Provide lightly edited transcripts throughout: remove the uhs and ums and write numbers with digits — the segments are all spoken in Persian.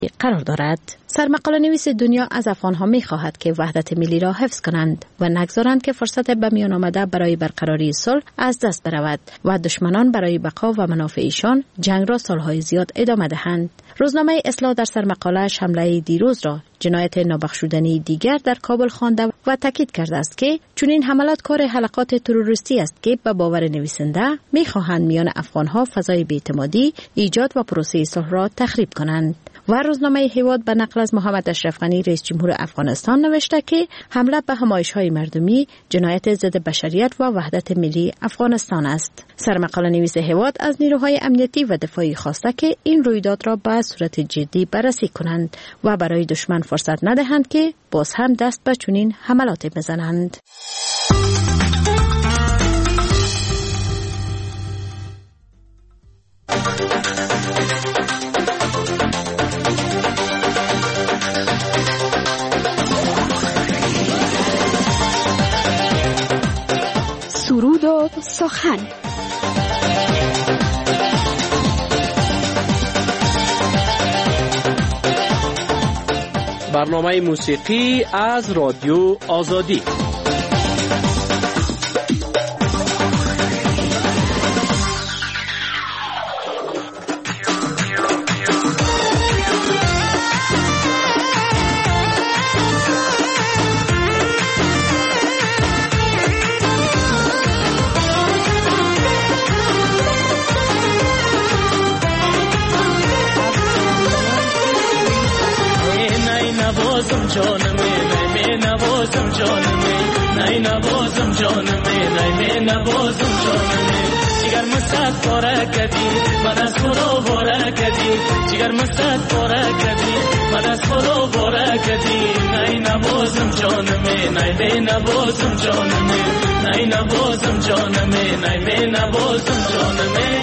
قرار دارد. سرمقاله نویس دنیا از افغانها می خواهد که وحدت ملی را حفظ کنند و نگذارند که فرصت به میان آمده برای برقراری صلح از دست برود و دشمنان برای بقا و منافعشان جنگ را سالهای زیاد ادامه دهند. روزنامه اصلاح در سرمقاله‌اش حمله دیروز را جنایت نابخشودنی دیگر در کابل خوانده و تاکید کرده است که چنین حملات کار حلقات تروریستی است که به باور نویسنده می‌خواهند میان افغان‌ها فضای بی‌اعتمادی ایجاد و پروسه صلح را تخریب کنند. و روزنامه هیواد به نقل از محمد اشرف غنی رئیس جمهور افغانستان نوشته که حمله به همایش‌های مردمی جنایت ضد بشریت و وحدت ملی افغانستان است. سرمقاله نویس هیواد از نیروهای امنیتی و دفاعی خواسته که این رویداد را به صورت جدی بررسی کنند و برای دشمن فرصت ندهند که باز هم دست به چنین حملاتی بزنند. سرود و سخن. برنامه موسیقی از رادیو آزادی. जिगर मस्ताद पोरा कदी मनास पोरो बोरा कदी जिगर मस्ताद पोरा कदी मनास पोरो बोरा कदी नहीं नबोजम जान में नहीं दे नबोजम जान में नहीं नबोजम जान में नहीं दे नबोजम जान में.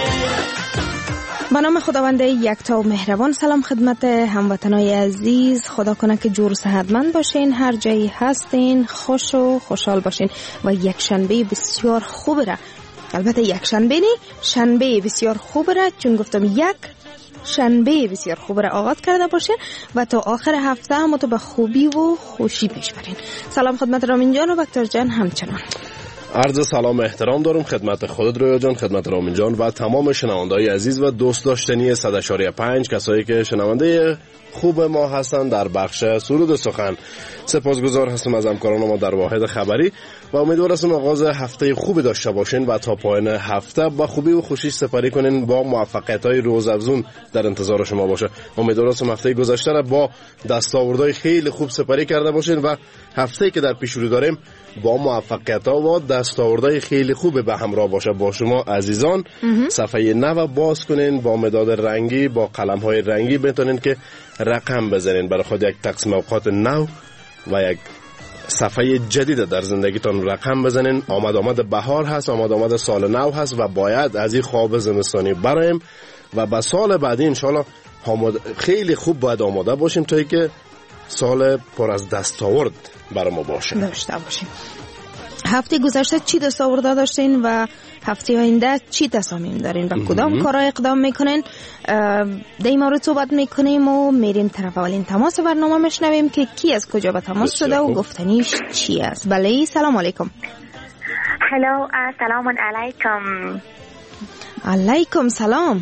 به نام خداوند یکتا و مهربان. سلام خدمت هموطنای عزیز. خدا کنه که جور و صحتمند باشین، هر جایی هستین خوش و خوشحال باشین و یک شنبه بسیار خوب را، البته یک شنبه نی، شنبه بسیار خوب را، چون گفتم یک شنبه بسیار خوب را آغاز کرده باشین و تا آخر هفته هم تو به خوبی و خوشی پیش برین. سلام خدمت رامین جان و بکتر جان همچنان. عرض سلام احترام دارم خدمت خودت رویا جان، خدمت رامین جان و تمام شنونده‌های عزیز و دوست داشتنی 100.5 کسایی که شنونده خوب ما هستند در بخش سرود سخن. سپاسگزار هستم از همکاران ما در واحد خبری و امیدوار هستم آغاز هفته خوبی داشته باشین و تا پایان هفته با خوبی و خوشی سپری کنین، با موفقیت‌های روزافزون در انتظار شما باشه. امیدوار هستم هفته گذشته را با دستاوردهای خیلی خوب سپری کرده باشین و هفته‌ای که در پیش رو داریم با موفقیت‌ها و دستاوردهای خیلی خوب به همراه باشه با شما عزیزان. صفحه نو باز کنین، با مداد رنگی، با قلم‌های رنگی بتونین که رقم بزنین برای خود یک تقسیم اوقات نو و یک صفحه جدید در زندگیتون رقم بزنین. آمد بهار هست، آمد سال نو هست و باید از این خواب زمستانی برایم و به سال بعدی انشالله خیلی خوب باید آماده باشیم تا اینکه سال پر از دستاورد برای ما باشه. داشته باشیم. هفته گذشته چی دستاورد داشتین و هفته آینده چی تصامیم دارین و کدام کارا اقدام میکنین؟ در این مورد صحبت میکنیم و میریم طرف اولین تماس برنامه میشنویم که کی از کجا به تماس شده و گفتنیش چی است. بله سلام علیکم. هلو سلام علیکم. علیکم سلام.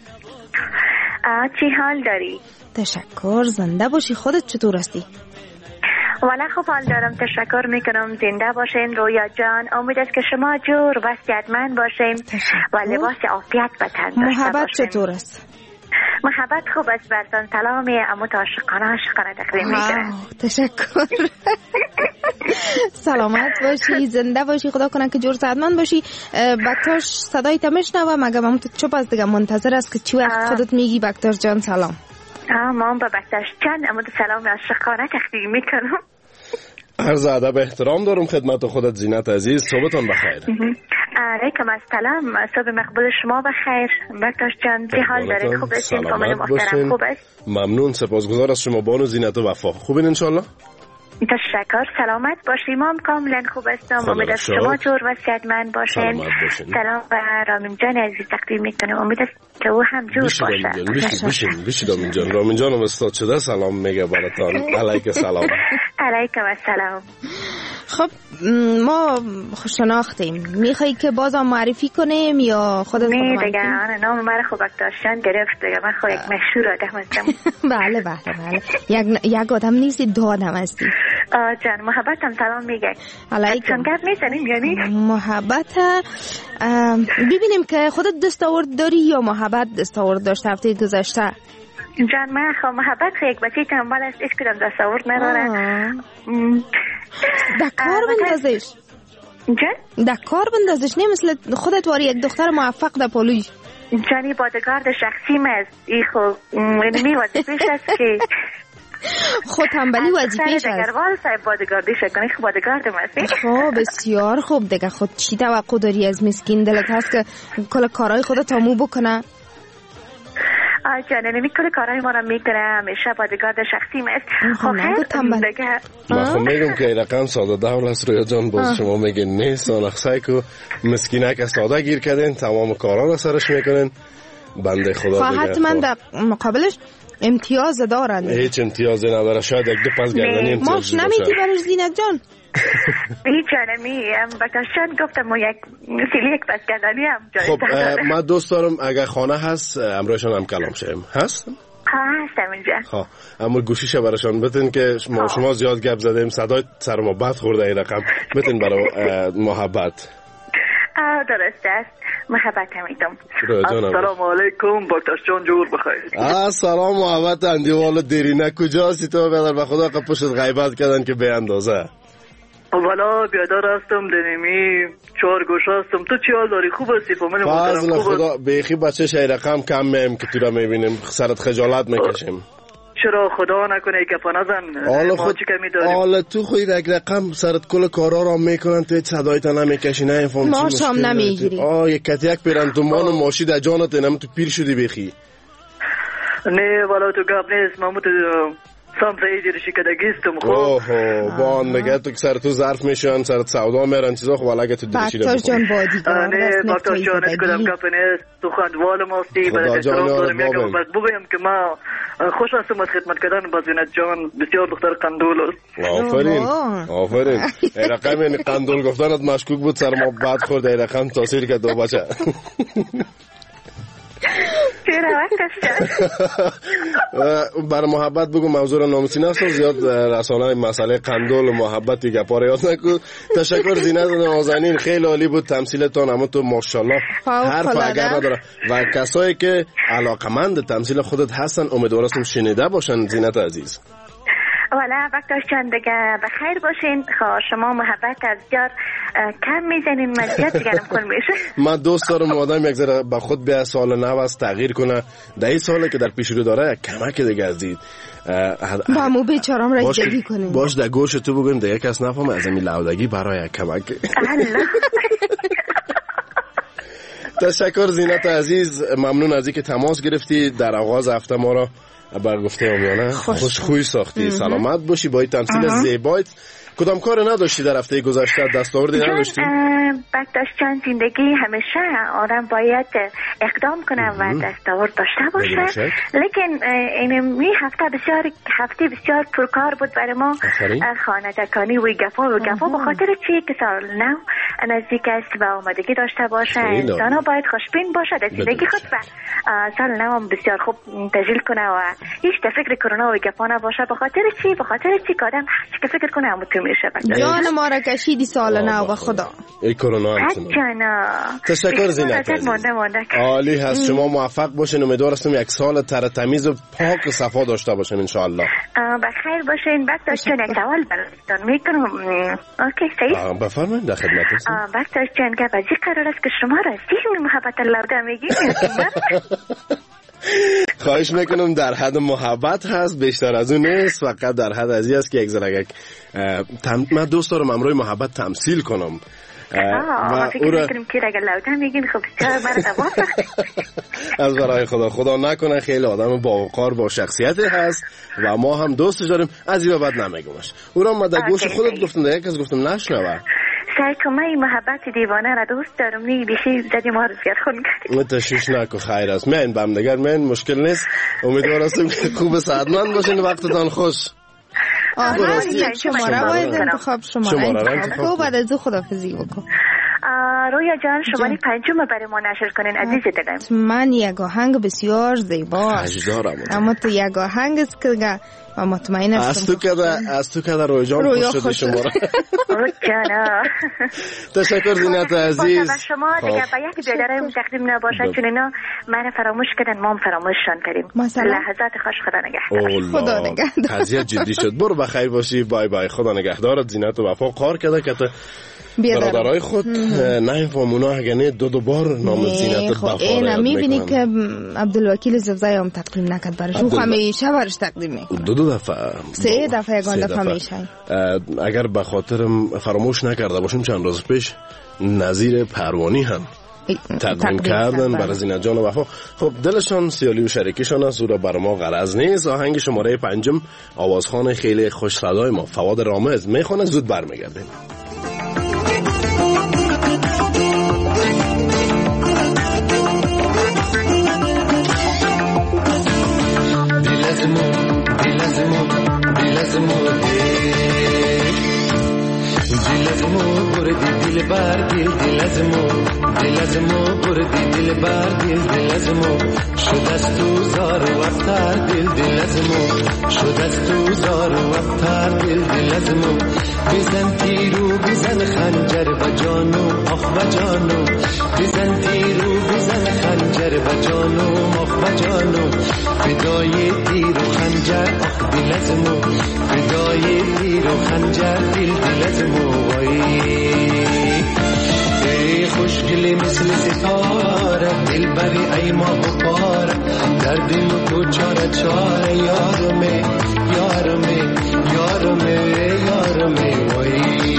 چی حال داری؟ تشکر، زنده باشی. خودت چطور هستی؟ والا خوب حال دارم، تشکر میکنم. زنده باشین رویا جان. امید است که شما جور و صحتمند باشین و لباس عافیت به تن داشته باشین. محبت چطور است؟ محبت خوب است. برتون سلام عمو عاشقانه تقدیم میکنم. تشکر. سلامت باشی، زنده باشی، خدا کنه که جور صحتمند باشی. بکتاش صدای تمشنوم، اگر مامو تو چوب است دیگه منتظر است که چی وقت خودت میگی. بکتر جان سلام. ما به بکتاش جان عمو سلام عاشقانه تقدیم میکنم. عرض ادب احترام دارم خدمت خودت زینت عزیز. صبحتون بخیر. علیکم السلام. صبح مقبول شما بخیر. بکتاش جان چه حال دارین؟ خوب هستین؟ فامیل محترم خوب است؟ ممنون، سپاسگزار از شما بانو زینت و وفا. خوبین ان شاء الله؟ تشکر. سلامت باشیم. ما کاملا خوب هستم. امید است شما جور و صحتمند باشین. سلام و رامین جان عزیز تقدیم میکنم. امید است که او هم جور باشه. بشید رامین جان. رامین جان هم استاد شده سلام میگه براتان. علیک سلام. علیکم السلام. خب ما خوشناختیم، میخوایی که بازم معرفی کنیم یا خودت نه دیگه آن نام مرا خوب داشتن گرفت دیگه. من خود یک مشهور آدم هستم. بله یک آدم نیستی، دو آدم هستی. جان محبتم سلام میگه. علیکم. چون گپ میزنیم یعنی محبت ببینیم که خودت دستاورد داری یا محبت دستاورد داشت هفته گذشته. جان من خب محبت یک بچه تنبال است، ایش کدام دستاورد نداره. در کار بندازش. جان؟ در کار بندازش، نه مثل خودت واری یک دختر موفق در پالوی. جانی بادگارد شخصی است. ای خب اینمی وظیفه‌اش است که خود تنبلی وظیفه‌اش است. اگر وال صاحب بادگاردی شکنی خب بادگاردم است. خب بسیار خوب دیگه. خود چی توقع داری از مسکین دلت هست که کل کارهای خودت تامو بکنه؟ جان نمی کل کارهای ما را میکنه، همیشه بادگارد شخصی است. خب دیگه من خب میگم که این رقم ساده دول است رویا جان. باز شما میگین نیست. آنخصای که مسکینه که ساده گیر کردین تمام کارها را سرش میکنین. بنده خدا دیگه حتما در مقابلش امتیاز دارن. هیچ امتیازی نداره. شاید یک دو پس گردنی امتیاز ماش نمیدی برش زینت جان. هیچ جانمی بکاشن گفتم و یک سیلی یک پس گردنی هم جای خب من دوست دارم اگر خانه هست امرویشان هم کلام شیم. هست؟ هستم اینجا. ها اما گوشیشه براشان بتین که شما زیاد گپ زدیم صدای سر ما بد خورده این رقم بتین برای محبت. درست است. محبت همیدم. السلام علیکم بکتاش جان جور بخیر. سلام محبت اندیوال دیرینه کجاسی تو بدر به خدا که پشت غیبت کردن که به اندازه. والا بیادار هستم دنیمی 4 گوش هستم. تو چی حال داری؟ خوب هستی؟ فامیل محترم خوب است؟ خدا بیخی بچه شای رقم کم میم که تو را میبینیم سرت خجالت میکشیم. چرا خدا نکنه ای کپا نزن. ما چی کمی داریم؟ حالا تو خوی یک رقم سرت کل کارا را میکنن تو هیچ صدایت نمیکشی. نه فهم ما شام نمیگیری. یک کتی یک پیرن تو مان و ماشی در جانت اینم تو پیر شدی بیخی. نه والا تو گپ نیست. من تو سام زیدی شکدگیستم. خب با نگه تو که سر تو ظرف میشن سرت سودا میرن چیزا. خب والا که تو دیشی رو بکتاش جان بادیگار. نه بکتاش جان از کدام گپ نیست. تو خواندوال ماستی برای احترام دارم یکم بس بگویم که ما خوش هستم از خدمت کردن با زینت جان. بسیار دختر قندول است. آفرین. این رقم این قندول گفتنت مشکوک بود سر ما بد خورد. این رقم تاثیر که دو بچه برای محبت بگو موضوع را ناموسی نستم زیاد رسانه مسئله قندول و محبتی گپاره یاد نکن. تشکر زینت نازنین خیلی عالی بود تمثیلتان. اما تو ماشاءالله حرف اگر نداره و کسایی که علاقمند تمثیل خودت هستن امیدوارم شنیده باشن. زینت عزیز والا وقتاش چند دیگه بخیر باشین. شما محبت از جار کم میزنین مزیت دیگرم کل میشه. من دوست دارم آدم یک ذره به خود به سال نو است تغییر کنه. در این ساله که در پیش رو داره کمک دیگه از دید با مو بیچارم رسیدگی کنیم. باش در گوش تو بگویم دیگه کس نفهمه از این لودگی برای کمک. تشکر زینت عزیز. ممنون از اینکه تماس گرفتی در آغاز هفته ما را بر گفته آمیانه خوشخوی ساختی. سلامت باشی با این تمثیل زیبایت. کدام کار نداشتی در هفته گذشته؟ دستاوردی نداشتی؟ بکتاش چند زندگی همیشه آدم باید اقدام کنه و دستاورد داشته باشه. لیکن این هفته بسیار پرکار بود برای ما. خانه‌دکانی و گفا به خاطر چی که سال نو نزدیک است و آمادگی داشته باشه. انسان ها باید خوشبین باشه در زندگی خود و سال نو هم بسیار خوب تجلیل کنه و هیچ فکر کرونا و گفا نباشه. به خاطر چی که آدم هیچ فکر کنه هم تو میشه. جان ما را کشیدی سال نو و خدا ای کرونا هم تشکر زینت عزیز. عالی هست. شما موفق باشین. امیدوار هستم یک سال تر تمیز و پاک و صفا داشته باشین ان شاء الله. بخیر باشین. بکتاش چون یک سوال براتون میکنم. اوکی صحیح بفرمایید در خدمت هستم. بکتاش چون که بازی قرار است که شما را سیغ محبت الله میگید. خواهش میکنم در حد محبت هست بیشتر از اون نیست. فقط در حد ازی است که یک من دوست دارم امروی محبت تمثیل کنم. ما فکر میکنیم که اگر لوده میگین خب بسیار مرد دوار از برای خدا نکنه، خیلی آدم با وقار با شخصیتی هست و ما هم دوستش داریم، از این بعد نمیگمش. او را ما در گوش خودت گفتم، در یک از گفتم نشنوه. سعی کنم این محبت دیوانه را دوست دارم، نی بیشی زدی ما رو زیاد خون کردیم. تشویش نکن، خیر است. من بهم دگر من مشکل نیست. امیدوار هستم که خوب سعادتمند باشین، وقتتان خوش. شماره باید انتخاب شماره انتخاب بعد از خداحافظی بکن. رویا جان شماره 5 برای ما نشر کنین عزیز دلم. من یک آهنگ بسیار زیباست، اما تو یک آهنگ است که و مطمئن هستم از تو که رویا جان خوش شد شماره. تشکر زینت عزیز. شما دیگه با یک بیادرم تقدیم نباشد، چون اینا من فراموش کردن، ما هم فراموششان کردیم. لحظات خوش، خدا نگهدار. خدا نگهدار. قضیه جدی شد. برو بخیر باشی. بای بای. خدا نگهدارت. زینت و وفا قار کرده که برادرای خود نه فهمونا اگه نه دو بار نام زینت وفا اینا میبینی که عبدالوکیل زفزای هم تقدیم نکرد برش، او همیشه برش تقدیم میکنه. دو دفعه 3 دفعه یگان دفعه میشه. اگر به خاطرم فراموش نکرده باشم چند روز پیش نظیر پروانی هم تقدیم کردن برای زینت جان وفا. خب دلشان سیالی و شریکشان است، او را بر ما غرض نیست. آهنگ شماره 5 آوازخوان خیلی خوش صدای ما فواد رامز میخونه، زود برمیگردیم. دل بر دل از مو بردی دل بر دل از مو شد از تو زار و افتر دل از مو شد از تو زار و افتر دل از مو بزن تیرو بزن خنجر و جانو آخ و جانو بزن تیرو بزن خنجر و جانو آخ و جانو فدای تیر و خنجر آخ دل از مو فدای تیر و خنجر دل از مو خوشگلی مثل ستاره دل بری ای ما بپاره در دل تو چاره چاره یارمه یارمه یارمه یارمه وای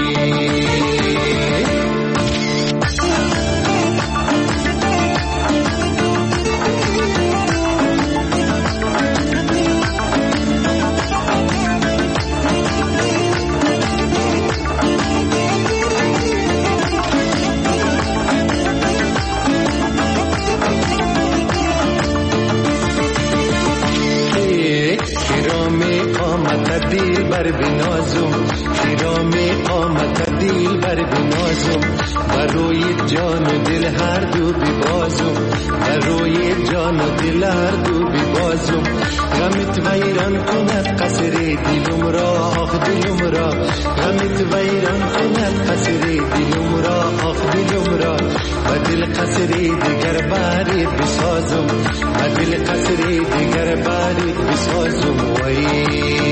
بر بنازم خیرامی قامت دل بر بنازم بروی جان و دل هر دو ببازم بروی جان و دل هر دو ببازم غمت ویران کند قصر دلم را آخ دلم را غمت ویران کند قصر دلم را آخ دلم را و دل قصر دیگر باری بسازم و دل قصر دیگر باری بسازم وای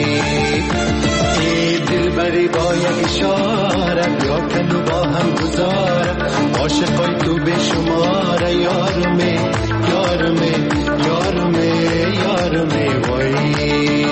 دل بری با یک اشاره بیا کنو با هم گذاره عاشقای تو به شماره یارمه یارمه یارمه یارمه وای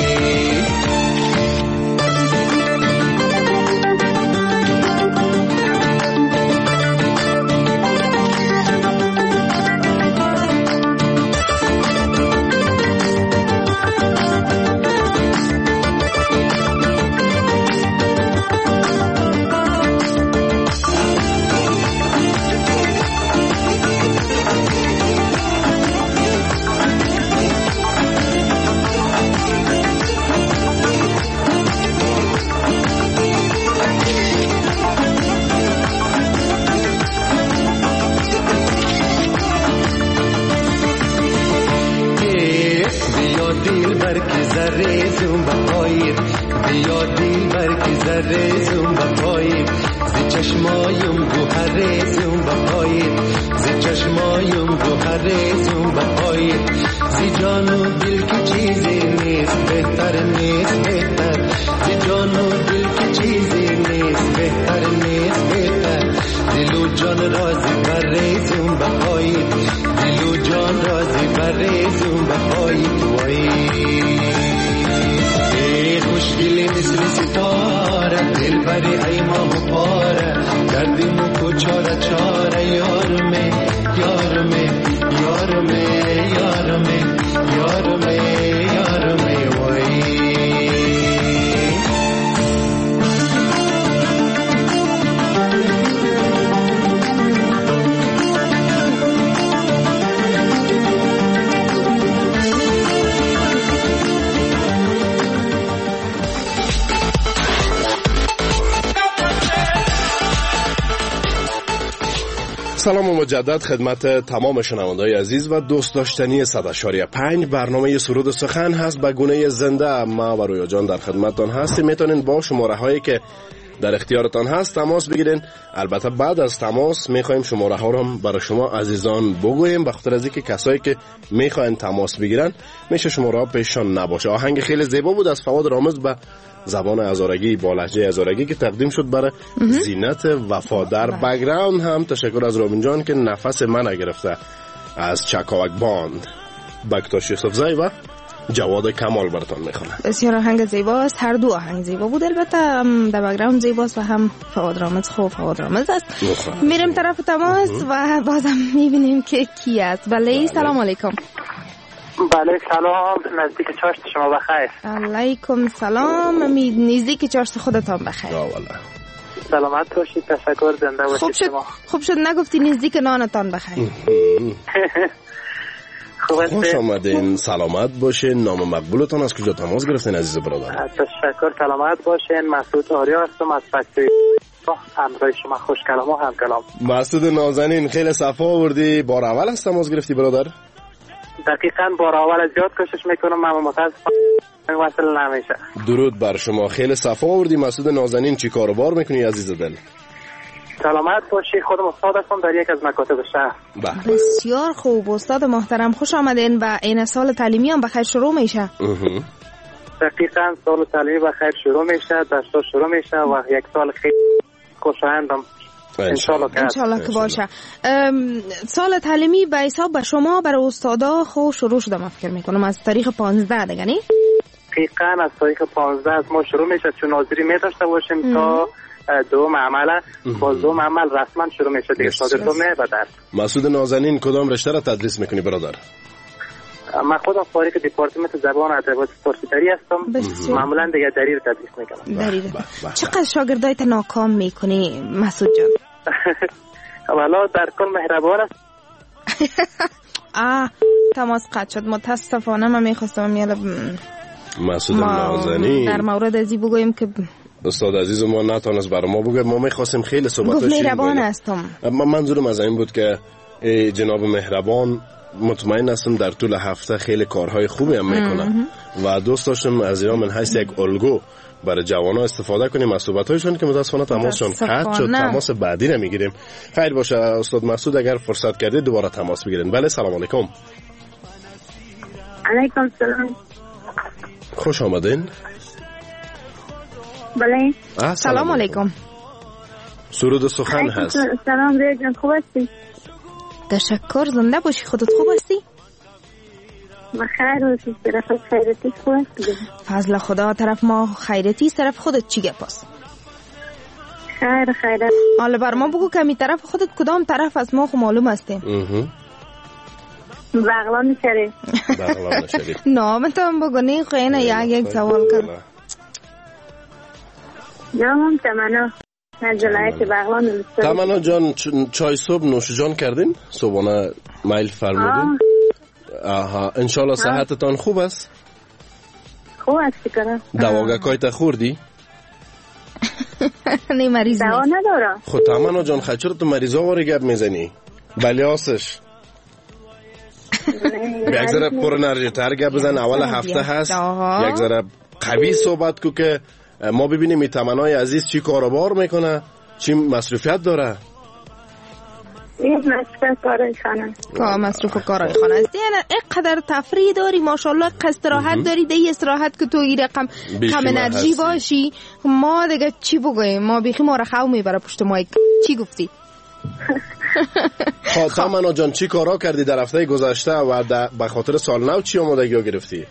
زرزم بپایید بیا دل برکی زرزم بپایید زی چشمایم گوهرزم بپایید زی چشمایم گوهرزم بپایید زی جان و دل که چیزی نیست بهتر نیست بهتر زی جان و دل که چیزی نیست بهتر نیست بهتر دل و جان رازی برزم بپایید دل و جان رازی برزم بپایید وای خوشگلی مثل ستاره دل بری ای ما بپاره دردی سلام مجدد خدمت تمام شنوندگان عزیز و دوست داشتنی 100.5 برنامه سرود سخن هست به گونه زنده. ما و رویا جان در خدمتتان هستیم. میتونین با شماره هایی که در اختیارتان هست تماس بگیرین. البته بعد از تماس میخوایم شماره ها رو برای شما عزیزان بگوییم، به خاطر از اینکه کسایی که میخواین تماس بگیرن میشه شماره ها پیششان نباشه. آهنگ خیلی زیبا بود از فواد رامز به زبان هزارگی با لهجه هزارگی که تقدیم شد برای زینت وفا. در بک‌گراند هم تشکر از رامین جان که نفس من گرفته از چکاوک باند. بکتاش یوسفزای و جواد کمال براتون میخونه. بسیار آهنگ زیباست، هر دو آهنگ زیبا بود، البته در بک‌گراند زیباست و هم فواد رامز فواد رامز است. میریم طرف تماس و بازم میبینیم که کی است. بله سلام علیکم. بله سلام، نزدیک چاشت شما بخیر. علیکم سلام، نزدیک چاشت خودتان بخیر. سلامت باشید، تشکر، زنده باشید. شما خوب شد نگفتی نزدیک نانتان بخیر. خوش آمدین، سلامت باشین. نام مقبولتان از کجا تماس گرفتین عزیز برادر؟ تشکر، سلامت باشین. مسعود آریا هستم از فکتوری. همراه شما خوش کلام و هم کلام. مسعود نازنین، خیلی صفا آوردی. بار اول از تماس گرفتی برادر؟ دقیقاً بار اول از زیاد کوشش میکنم، اما متاسفانه وصل نمیشه. درود بر شما، خیلی صفا آوردی. مسعود نازنین چی کاروبار میکنی عزیز دل؟ سلامت باشی. خودم استاد هستم در یک از مکاتب شهر. بسیار خوب استاد محترم، خوش آمدین. و این سال تعلیمی هم بخیر شروع میشه. دقیقاً سال تعلیمی بخیر شروع میشه، درس‌ها شروع میشه و یک سال خیلی خوشایندم انشالله که باشه. سال تعلیمی به حساب به شما برای استادا خوب شروع شده، من فکر میکنم از تاریخ 15 دیگه نه؟ دقیقاً از تاریخ 15 از ما شروع میشه، چون ناظری میداشته باشیم تا دوم عمل، با دوم عمل رسما شروع میشه دیگه. شاگردم به درس. مسعود نازنین کدام رشته را تدریس میکنی برادر؟ من خودم فارغ دپارتمنت زبان ادبیات فارسی دری هستم. معمولا دیگه دری رو تدریس میکنم. دری. چقدر شاگردایت ناکام میکنی مسعود جان؟ والا در کل مهربان است. تماس قطع شد متاسفانه. من میخواستم مسعود نازنین در مورد ازی بگویم که استاد عزیز ما نتونست برای ما بگه. ما میخواستیم خیلی صحبتاش مهربان هستم. منظورم از این بود که جناب مهربان مطمئن هستم در طول هفته خیلی کارهای خوبی هم میکنه و دوست داشتم از اینا من هست یک الگو برای جوانا استفاده کنیم از صحبتایشون که متاسفانه تماسشون قطع شد. تماس بعدی نمیگیریم. خیر باشه استاد مسعود، اگر فرصت کردید دوباره تماس بگیرین. بله سلام علیکم. علیکم سلام. خوش آمدین. بله سلام علیکم. سرود سخن هست. سلام ریجان، خوب هستی؟ تشکر، زنده باشی. خودت خوب هستی؟ خیر هستی. طرف خیرتی خوب هستی؟ فضل خدا. طرف ما خیرتی، طرف خودت چی گپ است؟ خیر. حالا بر ما بگو کمی طرف خودت کدام طرف از ما خو معلوم هستیم. بغلان شریف. نام تو هم بگو. نه خیلی یک سوال کرد. نامم تمنا از ولایت بغلان. تمنا جان، چای صبح نوش جان کردین؟ صبحانه میل فرمودین؟ آها، انشالله صحتتان خوب است؟ خوب است کنم. دواگکایت خوردی؟ نه مریض دوا ندارم. خود تمنا جان خچر تو مریضا واری گپ میزنی؟ بلی آسش یک ذره پر انرژی تر گپ بزن. اول هفته هست، یک ذره قوی صحبت کو که ما ببینیم این تمنای عزیز چی کاروبار میکنه، چی مصروفیت داره. مصروف کارای خانه است. یعنی اینقدر تفریح داری ماشاءالله، استراحت داری. دی استراحت که تو این رقم کم انرژی باشی. ما دیگه چی بگویم؟ ما بیخی ما را خو میبره پشت مایک. چی گفتی؟ تمنا جان چی کارا کردی در هفته گذشته و به خاطر سال نو چی آمادگی گرفتی؟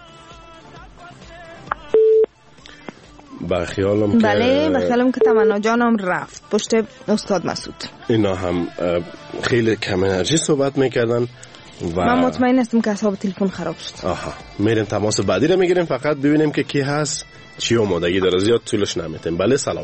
بخیالم که تمنا جانم رفت پشت استاد مسعود. اینا هم خیلی کم انرژی صحبت میکردن و من مطمئن هستم که حساب تلفن خراب شد. میریم تماس بعدی رو میگیریم، فقط ببینیم که کی هست، چی آمادگی داره. زیاد طولش نمیتیم. بله سلام.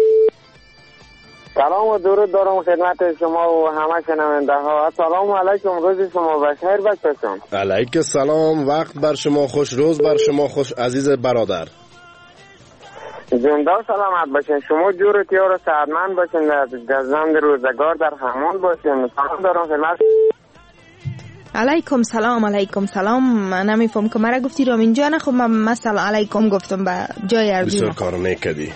سلام و درود دارم خدمت شما و همه شنونده ها. سلام علیکم، روز شما بخیر بچه‌تون. علیک سلام، وقت بر شما خوش، روز بر شما خوش عزیز برادر. زنده و سلامت باشین. شما جور تیار و سعدمند باشین، گزند روزگار در همان باشین. سلام دارم خدمت. علیکم سلام. علیکم سلام. من نمیفهم که مرا گفتی رامین جان. خب من سلام علیکم گفتم به جای ارزی. بسیار کار نکردی.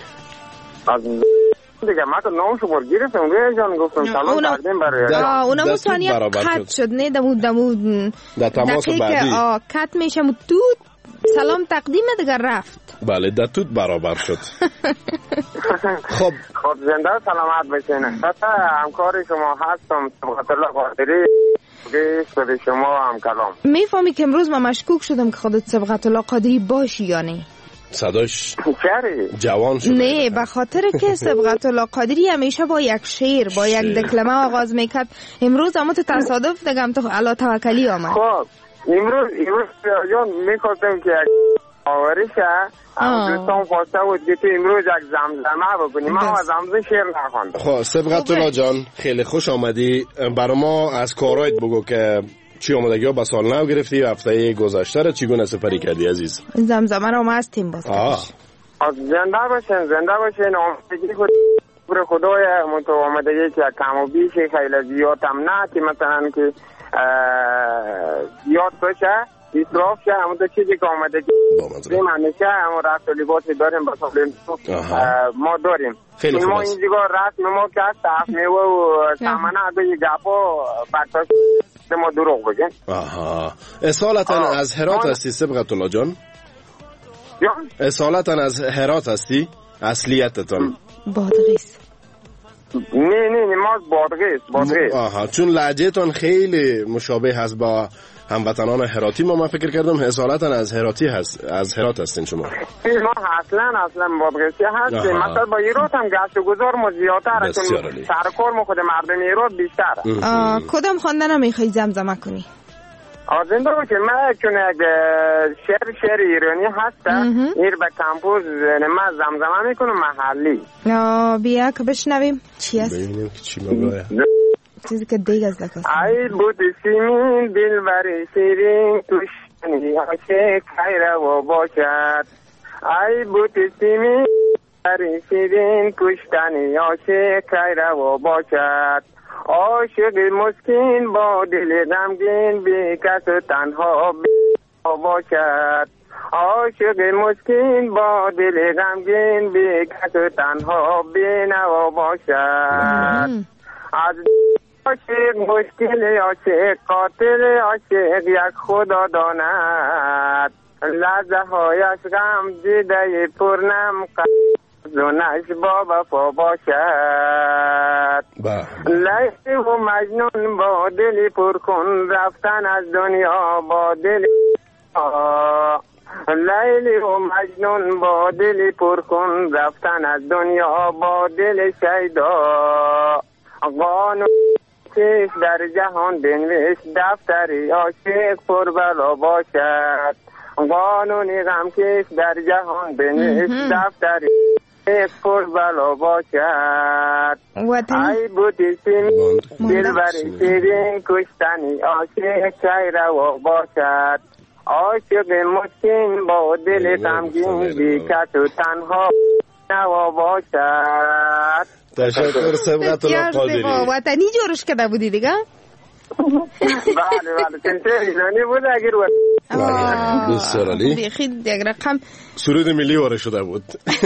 دیگه ما تو نام شما گرفتم روی جان گفتم سلام تقدیم برای اونم ثانیه کات شد نه دمود در تماس بعدی کات میشم تو سلام تقدیم دیگه رفت. بله در توت برابر شد. خب زنده سلامت باشین. حتی همکار شما هستم صبغت الله قادری به شما هم کلام. میفهمی که امروز من مشکوک شدم که خودت صبغت الله قادری باشی یا نه. صداش جوان شده. نه به خاطر که صبغت الله قادری همیشه با یک شعر با یک دکلمه آغاز میکرد. امروز اما تو تصادف دگم تو علا توکلی آمد. خب امروز جان میخواستم که آوریشه دوستان خواسته بود که تو امروز یک زمزمه بکنیم. من زمزمه شعر نخواندم. خب صبغت الله جان خیلی خوش آمدی. برای ما از کارایت بگو که چی آمدگی ها به سال نو گرفتی و هفته گذشته را چگونه سپری کردی عزیز؟ زمزمه رو ما هستیم باز. زنده باشین. آمدگی خدای منطقه آمدگی که کم و بیش خیلی زیاد هم نه که مثلا که زیاد باشه اصراف شه. همون چیزی که آمدگی همیشه همون رفت و لباسی داریم با سال ما داریم. ما این دیگه رسم ما که هست تحمیه و سامنه به یه گپا برداشت ما دروغ بگیم. اصالتا از هرات هستی صبغت الله جان؟ اصالتا از هرات هستی؟ اصلیتتان؟ بادغیس. نه ما بادغیس. چون لهجهتان خیلی مشابه هست با هموطنان هراتی. من فکر کردم اصالتا از هراتی هست، از هرات هستین شما. ما اصلا بادغیسی هستیم. مثلا با ایرات هم گشت و گذار ما زیادتره چون سرکار ما خود مردم ایرات بیشتره. کدام خواندن میخوایی زمزمه کنی؟ زنده باشه. من چون یک شعر ایرانی هستم ایر به کمپوز من زمزمه میکنم محلی. بیا که بشنویم چی هست؟ ببینیم که چی مگاید چیزی که دیگه از لکاست. ای بود سیمین دل بری شیرین توشنی عاشق خیره و باشد. ای بود سیمین بری شیرین کشتنی عاشق خیره و باشد. عاشق مسکین با دل غمگین بی کس و تنها باشد. عاشق مسکین با دل غمگین بی کس و تنها بینوا باشد. از عاشق مشکل عاشق قاتل عاشق یک خدا داند. لحظه هایش غم دیده پرنم زونش با وفا باشد. لیلی و مجنون با دلی پرخون رفتن از دنیا با دل. لیلی و مجنون با دلی پرخون رفتن از دنیا با دل شیدا. قانون کش در جهان بنویس دفتری عاشق پر بلا باشد. قانونی غم کش در جهان بنویس دفتری پر بلا باشد. ای بودی سیمین دل بری شیرین کشتنی عاشق خیره و باشد. عاشق مسکین با دل غمگین بی کس و تنها نوا باشد. تشکر صبغت الله قادری. وطنی جورش کرده بودی دیگه؟ بله چنته ایرانی بود اگر بسیار علی. دیخی یک رقم سرود ملی واره شده بود.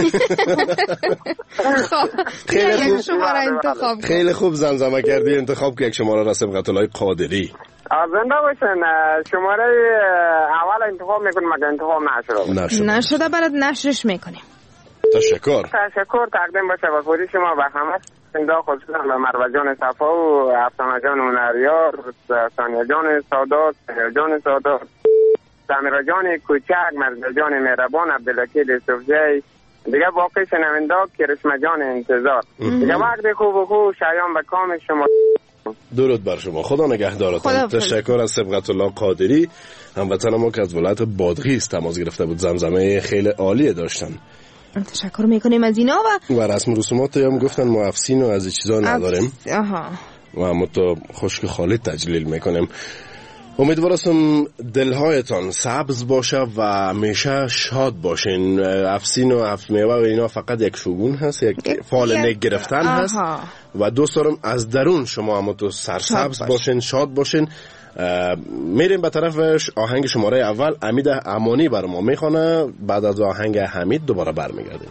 خیلی خوب زمزمه کردی. انتخاب که یک شماره را صبغت الله قادری. زنده باشن. شماره اول انتخاب میکنیم مگه انتخاب نشده برات نشرش میکنیم. تشکر تقدیم باشه و خودی شما به همه زنده خصوصا به مروه جان صفا و افسانه جان هنریار، ثانیه جان سادات، جان سادات، سمیرا جان کوچک، مرزا جان مهربان، عبدالوکیل یوسفزی، دیگه باقی شنونده کرشمه جان انتظار. دیگه وقت خوب و خوب شایان به کام شما. درود بر شما. خدا نگهدارتان. تشکر از صبغت الله قادری. هموطن ما که از ولایت بادغیس تماس گرفته بود. زمزمه خیلی عالی داشتن. تشکر میکنیم از اینا و رسم رسومات هم گفتن ما افسین و از چیزا نداریم. و ما تو خشک خالی تجلیل میکنیم. امیدوارم دلهایتان سبز باشه و همیشه شاد باشین. افسین و افمیوه و اینا فقط یک شگون هست، یک فال نگ گرفتن هست و دوست دارم از درون شما هم تو سرسبز باشین، شاد باشین. میریم به طرف آهنگ شماره اول. امید امانی برای ما میخونه، بعد از آهنگ حمید دوباره برمیگردیم.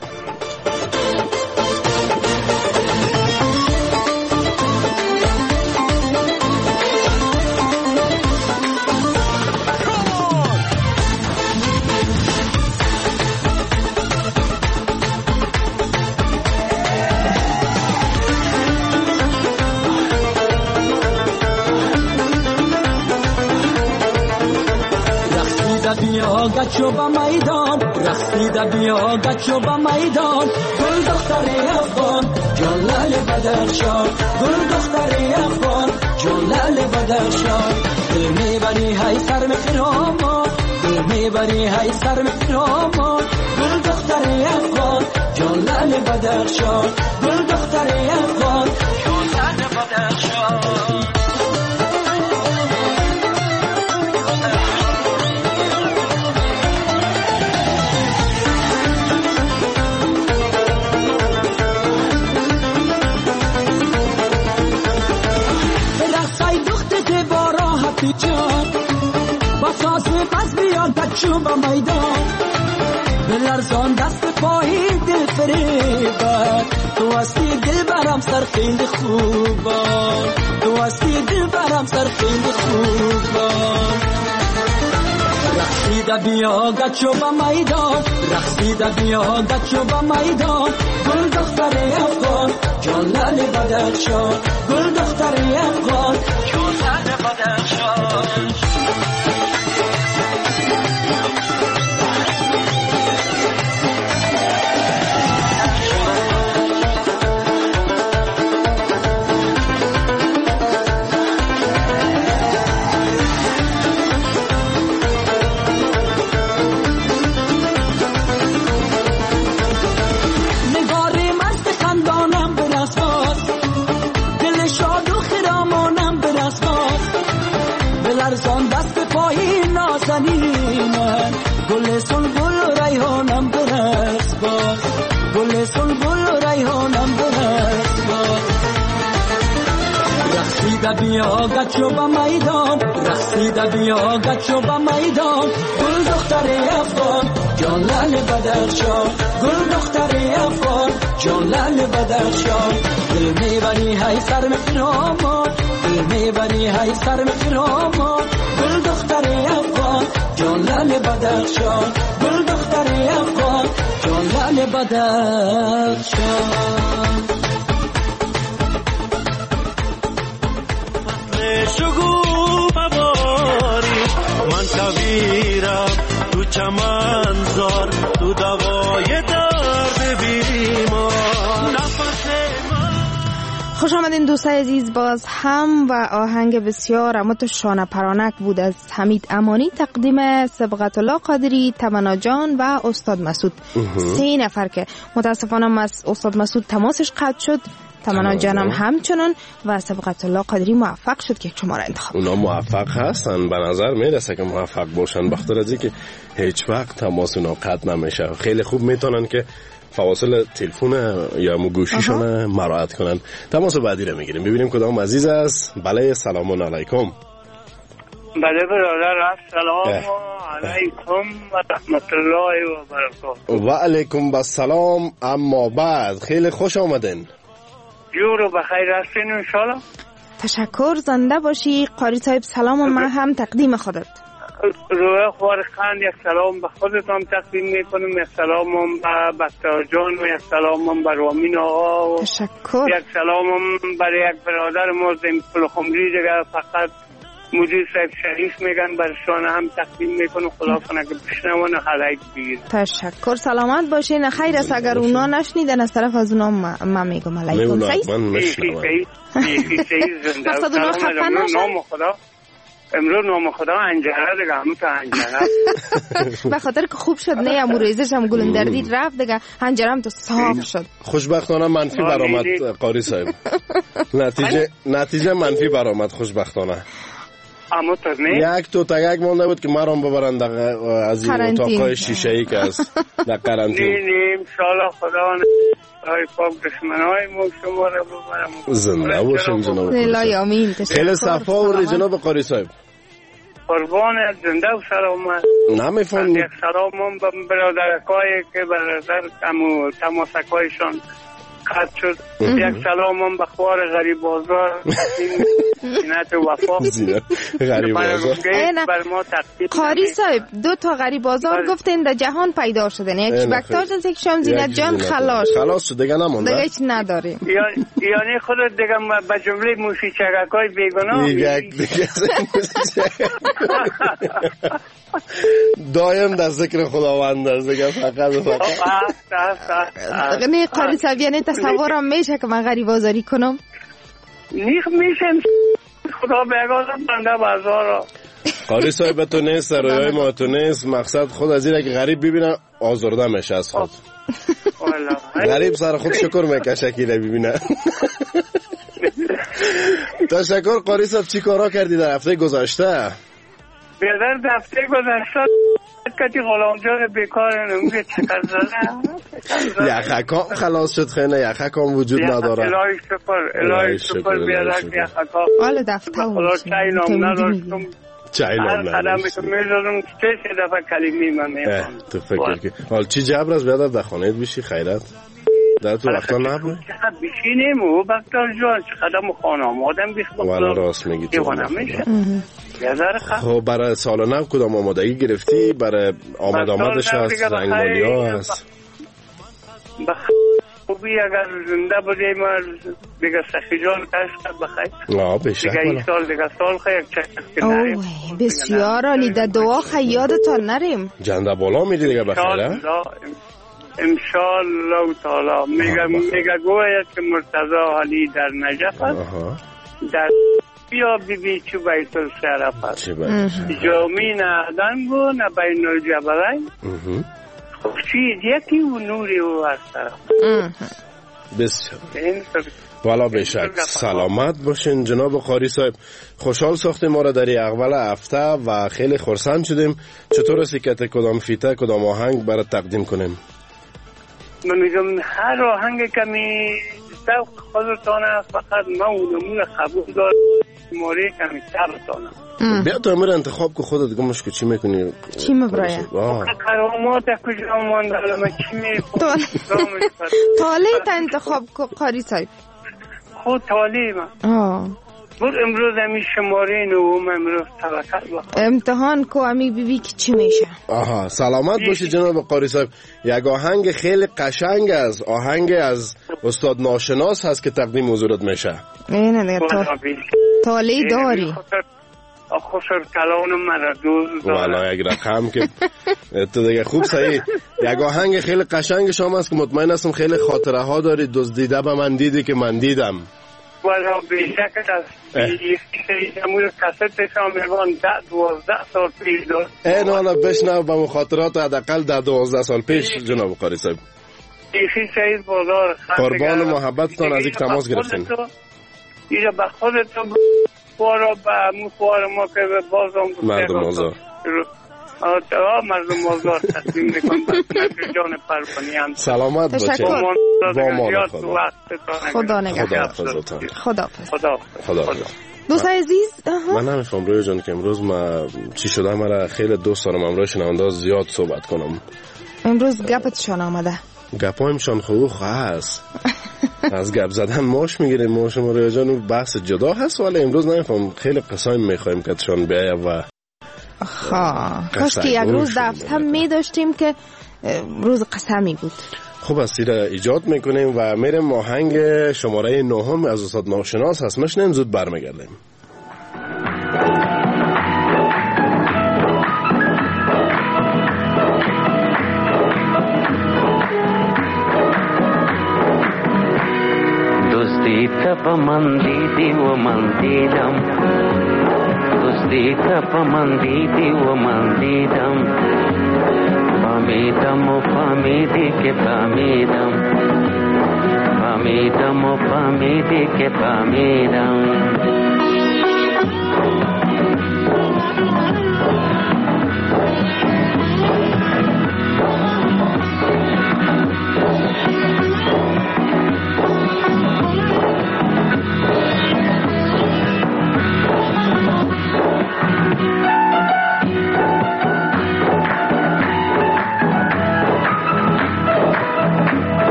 گچو با میدان رقصیده بیا گچو با میدان گل دختر افغان جان لال بدرشان گل دختر افغان جان لال بدرشان دل میبری های سر مخرامان دل میبری های سر مخرامان گل دختر افغان جان لال بدرشان گل دختر افغان جان لال بدرشان جان با ساز پس بیاد بچو با میدان بلرزان دست پایی دل فریبان تو هستی دل برام سرخیل خوبان تو هستی دل برام سرخیل خوبان رقصیده بیا گچو با میدان رقصیده بیا گچو با میدان گل دختر افغان جان لال بدرشان گل دختر افغان جان لال بدرشان لرزان دست پایی نازنینم گل سنبل ریحانم برس باز گل سنبل ریحانم برس باز رقصیده بیا گچو با میدان رقصیده بیا گچو با میدان گل دختر افغان جان لال بدرشان گل دختر افغان جان لال بدرشان دل میبری های سر مخرامان دل میبری های سر مخرامان گل دختر افغان جان لال بدرشان گل دختر افغان جان لال بدرشان شگو مباری من کویرم تو چمن زار تو دوای درد بیمار نفس خوش آمدین دوستای عزیز باز هم و آهنگ بسیار اما تو شانه پرانک بود از حمید امانی تقدیم سبقت الله قادری، تمنا جان و استاد مسعود. 3 نفر که متاسفانه استاد مسعود تماسش قطع شد، تمنا جانم همچنان و سبقت الله قادری موفق شد که شما را انتخاب. اونا موفق هستن، به نظر میرسه که موفق باشن، بخاطر از اینکه هیچ وقت تماس اونا قطع نمیشه. خیلی خوب میتونن که فواصل تلفن یا گوشیشون مراعات کنن. تماس بعدی رو میگیریم ببینیم کدام عزیز است. بله سلام علیکم. بله برادر السلام علیکم و رحمت الله و برکاته. و علیکم السلام. اما بعد خیلی خوش آمدین. جور بخیر هستین انشالله. تشکر، زنده باشی قاری صاحب. سلام و من هم تقدیم خودت. روح خارقند یک سلام به خودتان تقدیم میکنم، یک سلام به بستر جان و یک سلام به رامین آقا و تشکر. یک سلام برای یک برادر ما زمین پلخمری دیگر فقط مدیر صاحب شریف میگن برشان هم تقدیم میکنم. خدا کنه که بشنوان و حلایت بگیر. تشکر، سلامت باشین. خیر است اگر اونا نشنیدن از طرف از اونا من میگم علیکم. من میشنوم. مقصد اونا خفن نشن. امروز نام خدا انجره دیگه، همون تا انجره به خاطر که خوب شد نه امو ریزش هم گلندردی رفت دیگه، انجره هم تو صاف شد. خوشبختانه منفی برآمد قاری صاحب. نتیجه منفی برآمد خوشبختانه. یک توتک مونده بود که مرام ببرن از این اتاقای شیشه‌ای که است در قرنطینه. نه انشالله خدا های پاک دشمنای ما شما را ببرم. زنده باشین جناب قاری صاحب. خیلی صفا و جناب قاری صاحب. قربان زنده و سلامت. نمیفهم. یک سلام به برادرکایی که برادر تماسکایشان قطع شد. یک سلام هم به خوار غریب بازار زینت وفا غریب بازار. قاری صاحب 2 تا غریب بازار گفتین در جهان پیدا شدن، یک بکتاج از یک شام زینت جان خلاص شد دیگه نمونده دیگه هیچ نداریم. یعنی خودت دیگه به جمله موسیقی‌چگکای بیگناه دیگه دایم در ذکر خداوند است دیگه فقط نه قاری صاحب یعنی تصورم میشه که من غریب بازاری کنم؟ نیخ میشم خدا بیگازم بنده بازار. قاری صاحب تو نیست، رویای ما تو نیست، مقصد خود از اینه که غریب ببینه آزرده میشه از خود. غریب سر خود شکر میکشه که ببینه. تشکر قاری صاحب. چی کارا کردی در هفته گذشته؟ بیادر در هفته گذشته کتی غلامجان بیکار نمیگه چکر زده یخکام خلاص شد. خیلی یخکام وجود نداره. الهی شکر بیادر یخکام حالا دفته خلاص چای نام نداشتم. چای نام نداشتم میزدم 3 دفعه کلمی من میخوام. تو فکر که حال چی جبر است بیادر در خانهت بشی خیرت در تو وقتا نبود چقدر بشینیم و بکتر جان چقدر مخانم آدم بیخ والا راست میگی تو. خب برای سال نو کدام آمادگی گرفتی؟ برای آمدش هست رنگمالی ها هست؟ خوبی اگر زنده بودیم دیگه سخی جان کشت بخیر بشک دیگه این سال دیگه سال خیلی چکت نریم. بسیار عالی. در دعا خیادتان نریم جنده بالا میدی دیگه بخیره انشالله تعالی. میگه گوید که مرتضی علی در نجف است در بیا بی چو بیت الشرف است جامین آدم گو نه بین الجبلین خورشید یکی و نوری او از طرف. بسیار والا بشک سلامت باشین جناب قاری صاحب. خوشحال ساختیم ما را در اول هفته و خیلی خرسند شدیم. چطور است که کدام فیته کدام آهنگ برای تقدیم کنیم؟ من میگم هر آهنگ کمی ذوق خودتانه، فقط ما اونمون قبول دارم موری کمی سرتانه. بیا تو امیر انتخاب که خودت گمش که چی میکنی؟ چی مبرایه؟ کرامات کجا مانده من چی میکنم؟ تالی تا انتخاب قاری صاحب. خود تالی من بود امروز همی شماره نوم امروز توکل بخواه امتحان کو همی ببی که چی میشه. سلامت باشی جناب قاری صاحب. یک آهنگ خیلی قشنگ است، آهنگ از استاد ناشناس هست که تقدیم حضورت میشه. نه دیگه تالی داری خوشر کلان مرا دوست دارم. والا یک رقم که تو دیگه خوب صحیح. یک آهنگ خیلی قشنگ شما است که مطمئن هستم خیلی خاطره ها داری. دزدیده به من دیدی که من دیدم. والا بیشک است. یکی همون کست شامیوان 12 سال پیش داشت. این حالا بشنو به مخاطرات حداقل 12 سال پیش جناب قاری صاحب. یکی شهید بازار قربان محبتتان از یک تماس گرفتین. اینجا به خودتو خوارا به مخوار ما که بازم مردم آزار مردم آزار تصمیم میکنم به جان پرپنیان. سلامت باشید. با ما خدا نگهدار. خدا. دوست عزیز من نمیفهم روی جان که امروز ما چی شده مرا خیلی دوست دارم امروز شنونده زیاد صحبت کنم. امروز گپتشان آمده. گپایمشان خوب هست. از گپ زدن ماش میگیریم ما شما روی جان بحث جدا هست، ولی امروز نمیفهم خیلی قصایم میخوایم که تشان بیایه و کاش که یک روز دفتر می داشتیم که روز قسمی بود. خوب است را ایجاد میکنیم و میریم آهنگ شماره 9 از استاد ناشناس هست مشنیم زود برمیگردیم. تپ من دیدی و من دیدم، دوستی تپ من دیدی و من دیدم، فهمیدم و فهمیدی که فهمیدم، فهمیدم و فهمیدی که فهمیدم.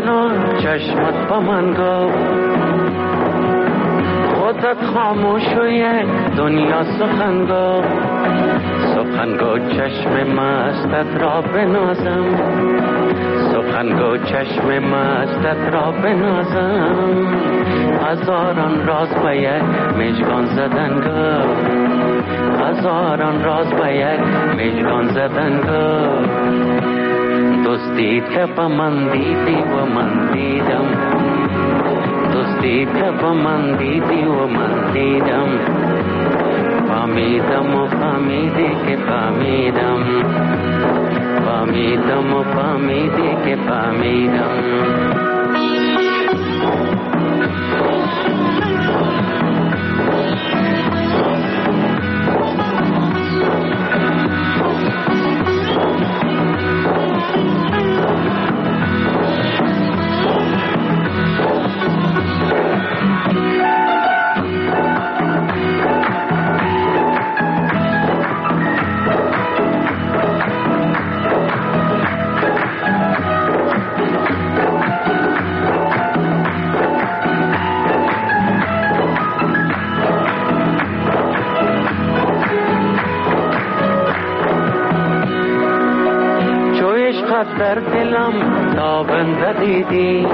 و چشمت با من گفت خودت خاموش و یک دنیا سخن گو چشم مستت را بنازم سخن چشم مستت را بنازم هزاران راز به یک مژگان زدن گو هزاران راز به یک مژگان زدن گو دوستی که با من دیدی و من دیدم دوستی که با من دیدی و من دیدم فهمیدم و فهمیدی که فهمیدم فهمیدم و فهمیدی که فهمیدم در دلم تابنده دیدی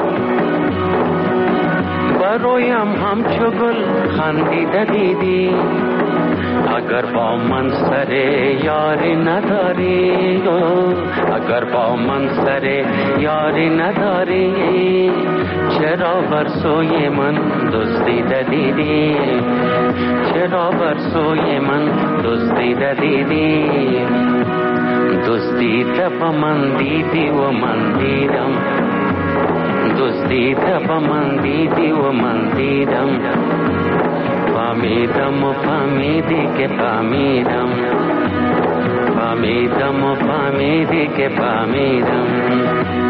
برویم همچو گل خندیده دیدی اگر با من سر یاری نداری اگر با من سر یاری نداری چرا بر سوی من دزدیده دیدی چرا بر سوی من دزدیده دیدی دوستی با من دیدی و من دیدم دوستی با من دیدی و من دیدم فهمیدم و فهمیدی که فهمیدم فهمیدم و فهمیدی که فهمیدم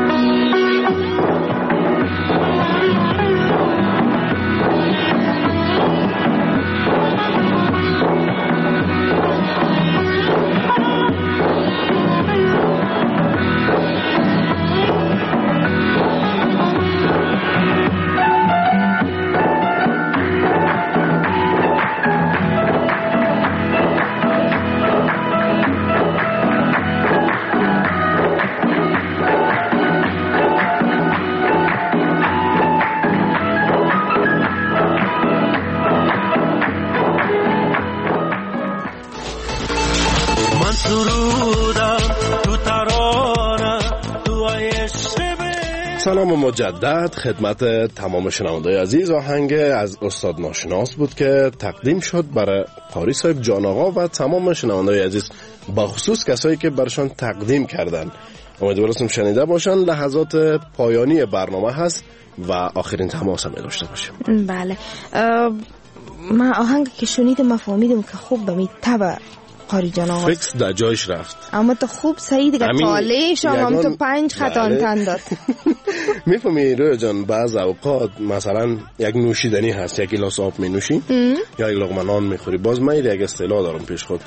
سلام مجدد خدمت تمام شنوندگان عزیز. آهنگ از استاد ناشناس بود که تقدیم شد برای قاری صاحب جان آقا و تمام شنوندگان عزیز، بخصوص کسایی که برشان تقدیم کردن. امیدوارم شنیده باشن. لحظات پایانی برنامه هست و آخرین تماس هم داشته باشیم. بله، من آهنگ که شنیدم من فهمیدم که خوب به می تبع قاری جان آقا فکس در جایش رفت. اما تو خوب سعید دیگه تالیش هم تو 5 خط آنتن داد. میفهمی رویا جان، بعض اوقات مثلا یک نوشیدنی هست، یک گلاس آب می نوشی یا یک لقمه نان میخوری، باز من یک اصطلاح دارم پیش خود،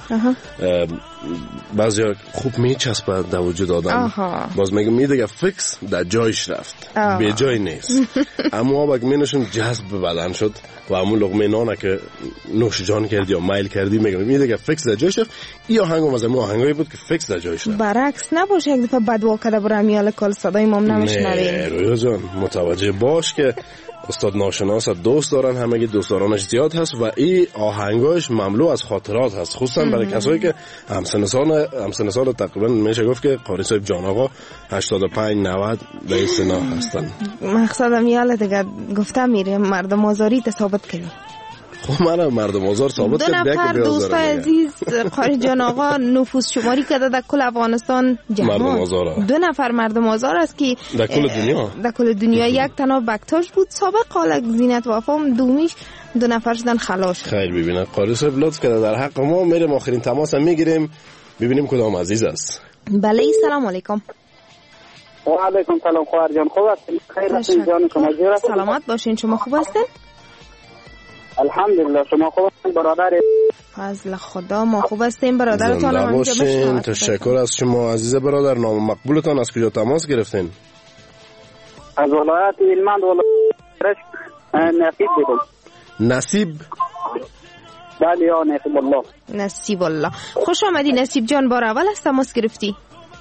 بعضی خوب میچسبه در وجود آدم، باز میگم دیگه فکس در جایش رفت، به جای نیست. اما آب می نوشیم جذب به بدن شد و همون لقمه نان که نوش جان کردی یا میل کردی، میگم دیگه فکس در جایش رفت. این آهنگ از اون آهنگایی بود که فکس در جایش رفت. برعکس نباشه یک دفعه بدوا کرده برام یال کل صدای مام نمیشنویم. رویا جان متوجه باش که استاد ناشناس دوست دارن، همگی دوستدارانش زیاد هست و این آهنگاش مملو از خاطرات هست، خصوصا برای کسایی که همسن سال تقریبا میشه گفت که قاری صاحب جان آقا 85 90 در این سنا هستن. مقصدم یاله دیگه گفتم میره مردم آزاری ثابت کنی. خب من مردم آزار ثابت کرد. دو نفر دوستای عزیز قاری جان آقا نفوس شماری کرده در کل افغانستان جهان. 2 نفر مردم آزار است که در کل دنیا یک تنها بکتاش بود سابق، حالا زینت وفام دومیش 2 نفر شدن خلاص. خیر ببینه قاری صاحب لطف کرده در حق ما، میریم آخرین تماس هم میگیریم ببینیم کدام عزیز است. بله سلام علیکم. و علیکم سلام خواهر جان، خوب هستین؟ خیر هستین جان شما؟ سلامت باشین، شما خوب هستین؟ الحمدلله، شما خوب هستین برادر؟ فضل خدا ما خوب هستیم برادرتان هم اینجا بشنوید. تشکر از شما عزیز برادر. نام مقبولتان از کجا تماس گرفتین؟ از ولایت هلمند ولایت نصیب بودم. نصیب؟ بله یا نصیب الله. نصیب الله. خوش آمدی نصیب جان، بار اول است تماس گرفتی؟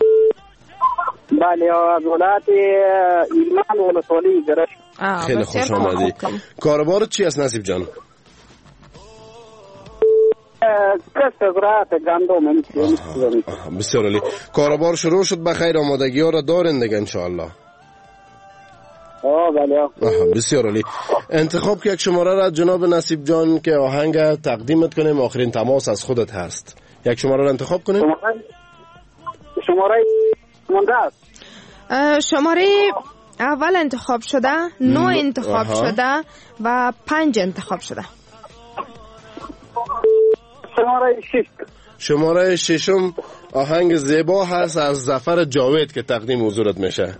بله یا از ولایت هلمند ولسوالی گرشک. خیلی خوش آمدی. کاروبار چی است نصیب جان؟ کسب زراعت گندم. بسیار عالی. کاروبار شروع شد، بخیر آمادگی ها را دارین دیگه انشاءالله. بله. بسیار عالی. انتخاب که یک شماره را جناب نصیب جان که آهنگ تقدیمت کنیم، آخرین تماس از خودت هست. یک شماره را انتخاب کنیم. شماره مونده است. شماره اول انتخاب شده، 9 انتخاب شده و 5 انتخاب شده. شماره 6 آهنگ زیبا هست از ظفر جاوید که تقدیم حضورت میشه.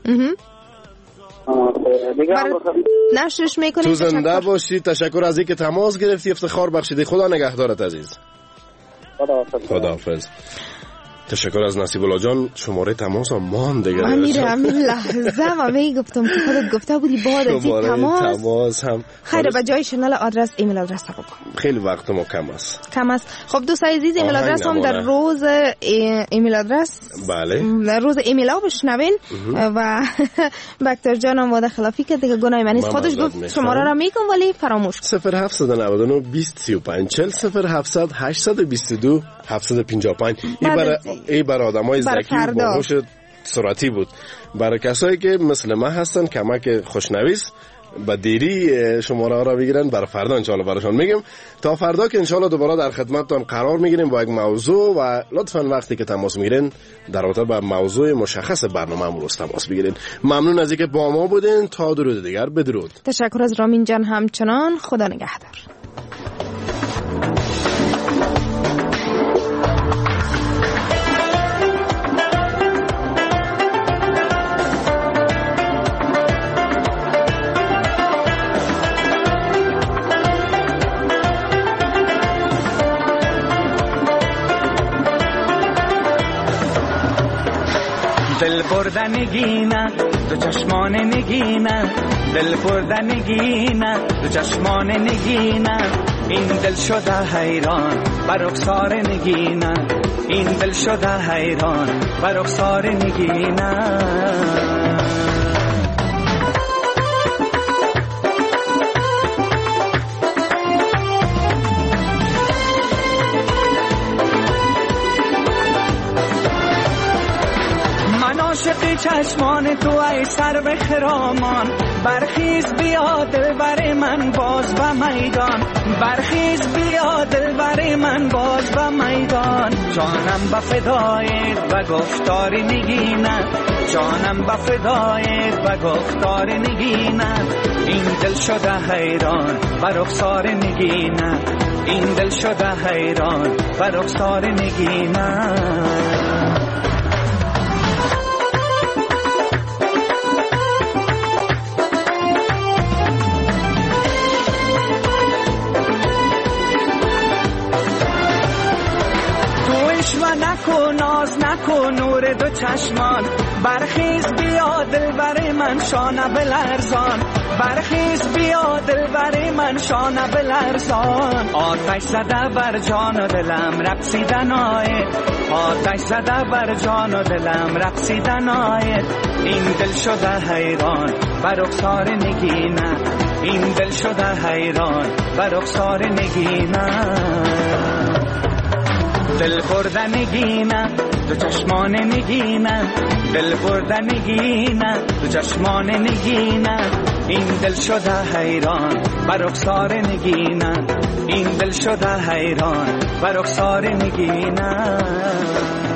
نشرش میکنیم. تو زنده باشی. تشکر از اینکه تماس گرفتی، افتخار بخشیدی. خدا نگهدارت عزیز. خداحافظ. تشکر از نصیب الله جان. شماره تماس هم مان دیگه. همین لحظه و میگفتم که خودت گفته بودی بعد از این تماس هم خیره به جای شنل آدرس ایمیل آدرس بگو. خیلی وقت ما کم است. خب دوست عزیز، ایمیل آدرس هم در روز ایمیل آدرس، بله، در روز ایمیل ها بشنوین و بکتر جان هم واده خلافی که دیگه گناه من نیست. خودش گفت شماره را میگم ولی فراموش. 0799 20 35 40 0700 822 755. ای برای آدمای ذکی و باهوش سرعتی بود. برای کسایی که مثل من هستن کمک خوشنویس با دیری شماره را بگیرن، برای فردا انشالله براشون میگیم. تا فردا که انشالله دوباره در خدمتتون قرار میگیریم با یک موضوع و لطفاً وقتی که تماس میگیرین در رابطه با موضوع مشخص برنامه امروز تماس بگیرین. ممنون از اینکه با ما بودین. تا درود دیگر بدرود. تشکر از رامین جان همچنان. خدا نگهدار. دل بردنگینه دو چشمان نگینه، دل بردنگینه دو چشمان نگینه، این دل شده حیران بر رخسار نگینه، این دل شده حیران بر رخسار نگینه. عاشق چشمان تو ای سر به خرامان، برخیز بیا دلبر من باز به میدان، برخیز بیا دلبر من باز به میدان. جانم به فدایت و گفتار نگینه، جانم به فدایت و گفتار نگینه، این دل شده حیران و رخسار نگینه، این دل شده حیران و رخسار نگینه. و نکن ناز نکن نور دو چشمان، برخیز بیا دلبر من شانه بلرزان، برخیز بیا دلبر من شانه بلرزان. آتش زده بر جان و دلم رقصیدن آید، آتش زده بر جان و دلم رقصیدن آید، این دل شده حیران بر رخسار نگینه، این دل شده حیران بر رخسار نگینه. دل بردنگینه دو چشمان نگینه، دل بردنگینه دو چشمان نگینه، این دل شده حیران بر رخسار نگینه، این دل شده حیران بر رخسار نگینه.